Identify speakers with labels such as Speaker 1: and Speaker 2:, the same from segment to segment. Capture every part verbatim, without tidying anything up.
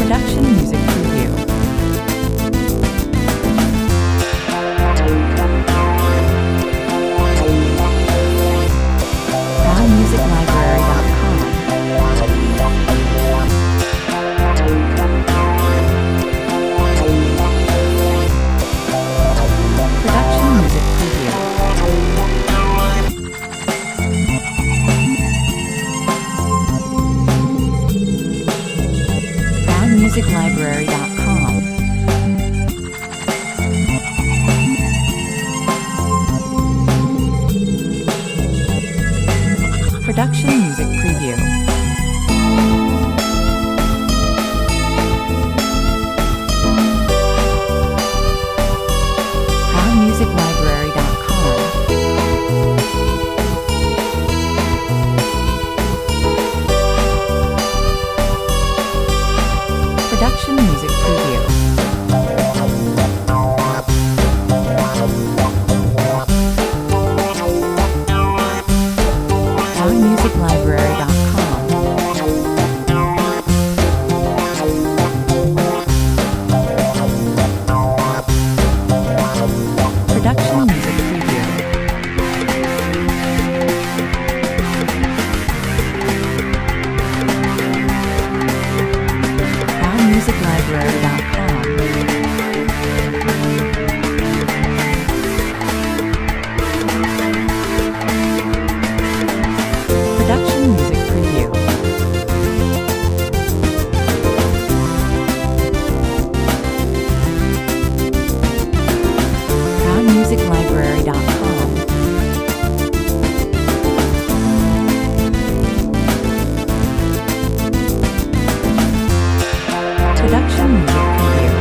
Speaker 1: Production music preview. Brown Music Library dot com. Production music preview. Brown Music Library dot com. Production music preview. Brown Music Library dot com. Production music preview. Brown Music Library dot com. Production music preview. Brown Music Library dot com. Production music preview. Brown Music Library dot com. Production music preview.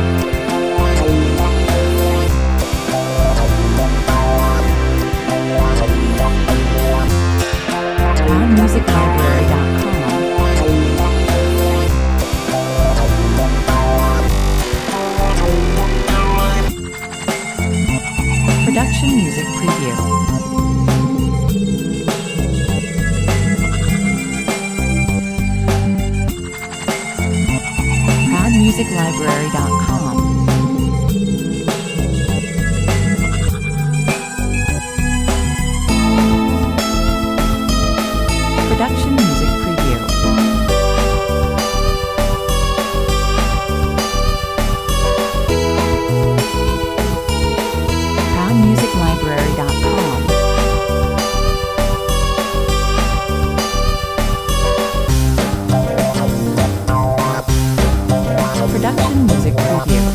Speaker 1: Brown Music Library dot com. Production music preview. Brown Music Library dot com. Production music preview. Brown Music Library dot com. Production music preview.